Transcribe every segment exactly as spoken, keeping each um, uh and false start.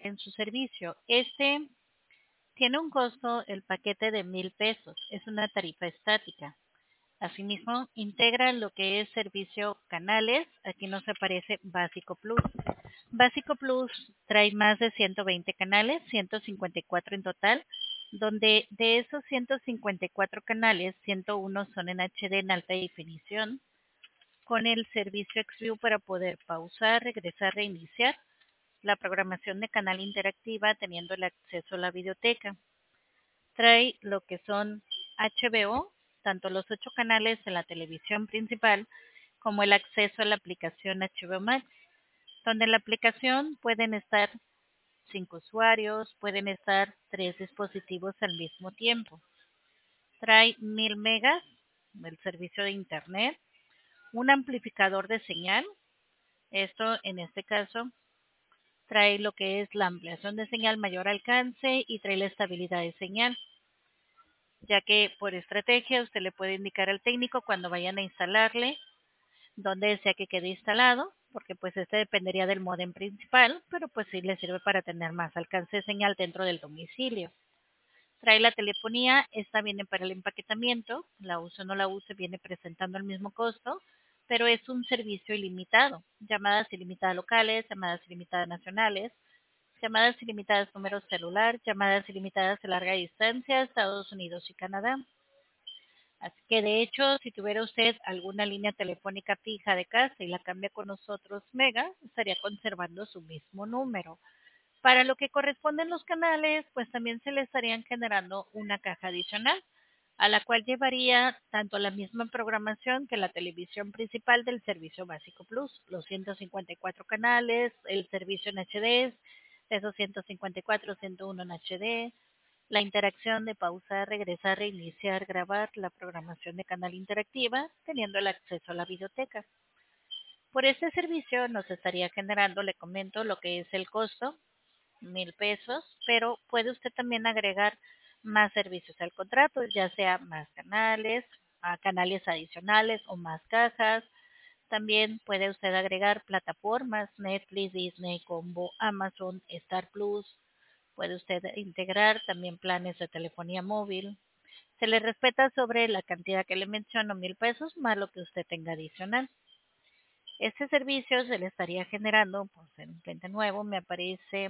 en su servicio. Este tiene un costo, el paquete de mil pesos, es una tarifa estática. Asimismo, integra lo que es servicio canales, aquí nos aparece Básico Plus. Básico Plus trae más de ciento veinte canales, ciento cincuenta y cuatro en total, donde de esos ciento cincuenta y cuatro canales, ciento uno son en H D en alta definición, con el servicio Xview para poder pausar, regresar, reiniciar, la programación de canal interactiva teniendo el acceso a la videoteca. Trae lo que son H B O, tanto los ocho canales de la televisión principal como el acceso a la aplicación H B O Max, donde en la aplicación pueden estar cinco usuarios, pueden estar tres dispositivos al mismo tiempo. Trae mil megas del servicio de internet, un amplificador de señal, esto en este caso trae lo que es la ampliación de señal, mayor alcance y trae la estabilidad de señal, ya que por estrategia usted le puede indicar al técnico cuando vayan a instalarle dónde desea que quede instalado, porque pues este dependería del módem principal, pero pues sí le sirve para tener más alcance de señal dentro del domicilio. Trae la telefonía, esta viene para el empaquetamiento, la use o no la use, viene presentando el mismo costo, pero es un servicio ilimitado, llamadas ilimitadas locales, llamadas ilimitadas nacionales, llamadas ilimitadas número celular, llamadas ilimitadas de larga distancia, Estados Unidos y Canadá. Así que de hecho, si tuviera usted alguna línea telefónica fija de casa y la cambia con nosotros Mega, estaría conservando su mismo número. Para lo que corresponden los canales, pues también se le estarían generando una caja adicional, a la cual llevaría tanto la misma programación que la televisión principal del servicio básico plus, los ciento cincuenta y cuatro canales, el servicio en H D, esos ciento cincuenta y cuatro, ciento uno en H D, la interacción de pausar, regresar, reiniciar, grabar, la programación de canal interactiva, teniendo el acceso a la biblioteca. Por este servicio nos estaría generando, le comento, lo que es el costo, mil pesos, pero puede usted también agregar más servicios al contrato, ya sea más canales, a canales adicionales o más cajas. También puede usted agregar plataformas, Netflix, Disney, Combo, Amazon, Star Plus. Puede usted integrar también planes de telefonía móvil. Se le respeta sobre la cantidad que le menciono, mil pesos, más lo que usted tenga adicional. Este servicio se le estaría generando, pues en un cliente nuevo me aparece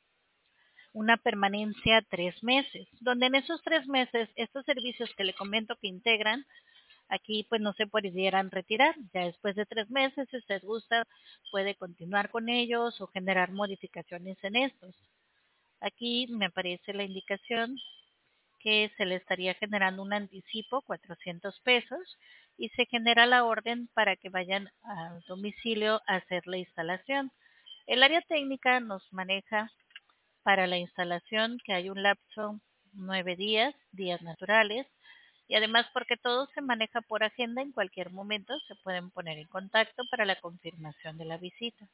una permanencia tres meses, donde en esos tres meses estos servicios que le comento que integran, aquí pues no se pudieran retirar. Ya después de tres meses, si usted gusta, puede continuar con ellos o generar modificaciones en estos. Aquí me aparece la indicación que se le estaría generando un anticipo, cuatrocientos pesos, y se genera la orden para que vayan al domicilio a hacer la instalación. El área técnica nos maneja para la instalación que hay un lapso nueve días, días naturales, y además porque todo se maneja por agenda, en cualquier momento se pueden poner en contacto para la confirmación de la visita.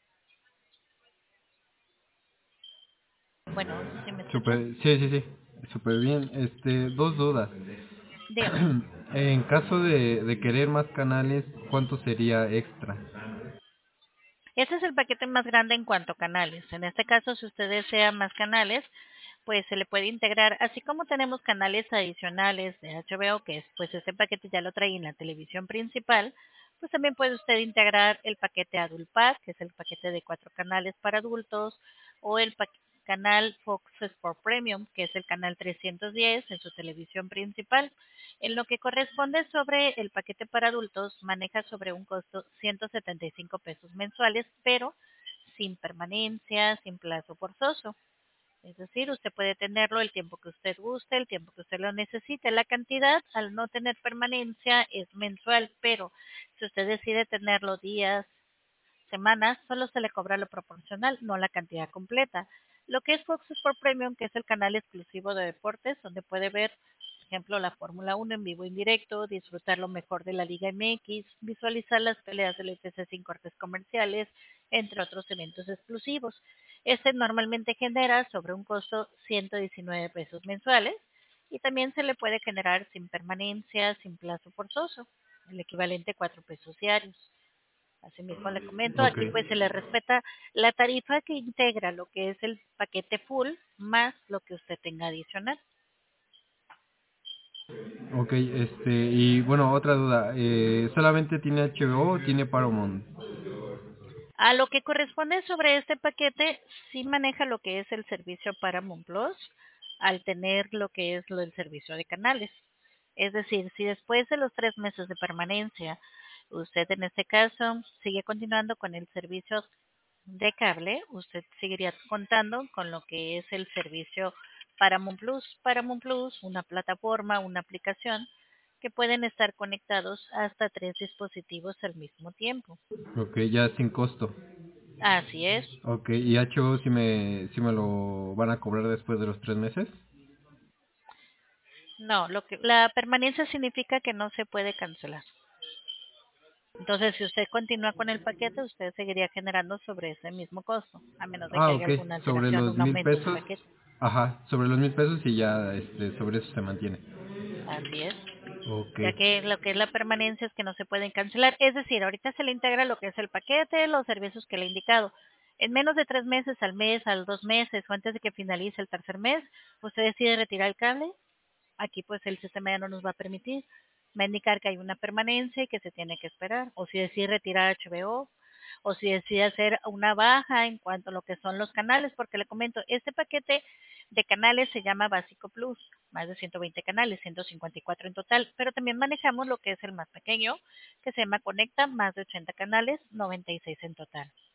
Bueno, ¿sí me escuchan? Super, sí, sí, sí, súper bien. Este, dos dudas. Dígame. En caso de, de querer más canales, ¿cuánto sería extra? Este es el paquete más grande en cuanto a canales. En este caso, si usted desea más canales, pues se le puede integrar, así como tenemos canales adicionales de H B O, que es, pues este paquete ya lo trae en la televisión principal, pues también puede usted integrar el paquete Adult Pack, que es el paquete de cuatro canales para adultos, o el pa- canal Fox Sport Premium, que es el canal trescientos diez en su televisión principal. En lo que corresponde sobre el paquete para adultos, maneja sobre un costo ciento setenta y cinco pesos mensuales, pero sin permanencia, sin plazo forzoso. Es decir, usted puede tenerlo el tiempo que usted guste, el tiempo que usted lo necesite. La cantidad, al no tener permanencia, es mensual, pero si usted decide tenerlo días, semanas, solo se le cobra lo proporcional, no la cantidad completa. Lo que es Fox Sport Premium, que es el canal exclusivo de deportes, donde puede ver, por ejemplo, la Fórmula uno en vivo y en directo, disfrutar lo mejor de la Liga M X, visualizar las peleas del U F C sin cortes comerciales, entre otros eventos exclusivos. Este normalmente genera sobre un costo ciento diecinueve pesos mensuales y también se le puede generar sin permanencia, sin plazo forzoso, el equivalente a cuatro pesos diarios. Asimismo le comento, Ok, aquí pues se le respeta la tarifa que integra lo que es el paquete full más lo que usted tenga adicional. ok, este, y bueno, otra duda, eh, ¿solamente tiene H B O o tiene Paramount? A lo que corresponde sobre este paquete, sí maneja lo que es el servicio Paramount Plus, al tener lo que es lo del servicio de canales. Es decir, si después de los tres meses de permanencia, usted en este caso sigue continuando con el servicio de cable, usted seguiría contando con lo que es el servicio Paramount Plus. Paramount Plus, una plataforma, una aplicación que pueden estar conectados hasta tres dispositivos al mismo tiempo. Ok, ya sin costo. Así es. Ok, ¿y H B O si me, si me lo van a cobrar después de los tres meses? No, lo que la permanencia significa que no se puede cancelar. Entonces, si usted continúa con el paquete, usted seguiría generando sobre ese mismo costo, a menos de que Ah, haya ok, alguna sobre alteración, los un mil aumento en el pesos, paquete. ajá, sobre los mil pesos y ya, este, sobre eso se mantiene. Así es. Ok, Ya que lo que es la permanencia es que no se pueden cancelar. Es decir, ahorita se le integra lo que es el paquete, los servicios que le he indicado. En menos de tres meses, al mes, a los dos meses o antes de que finalice el tercer mes, usted decide retirar el cable. Aquí pues el sistema ya no nos va a permitir. Va a indicar que hay una permanencia y que se tiene que esperar. O si decide retirar H B O, o si decide hacer una baja en cuanto a lo que son los canales, porque le comento, este paquete de canales se llama Básico Plus, más de ciento veinte canales, ciento cincuenta y cuatro en total, pero también manejamos lo que es el más pequeño, que se llama Conecta, más de ochenta canales, noventa y seis en total.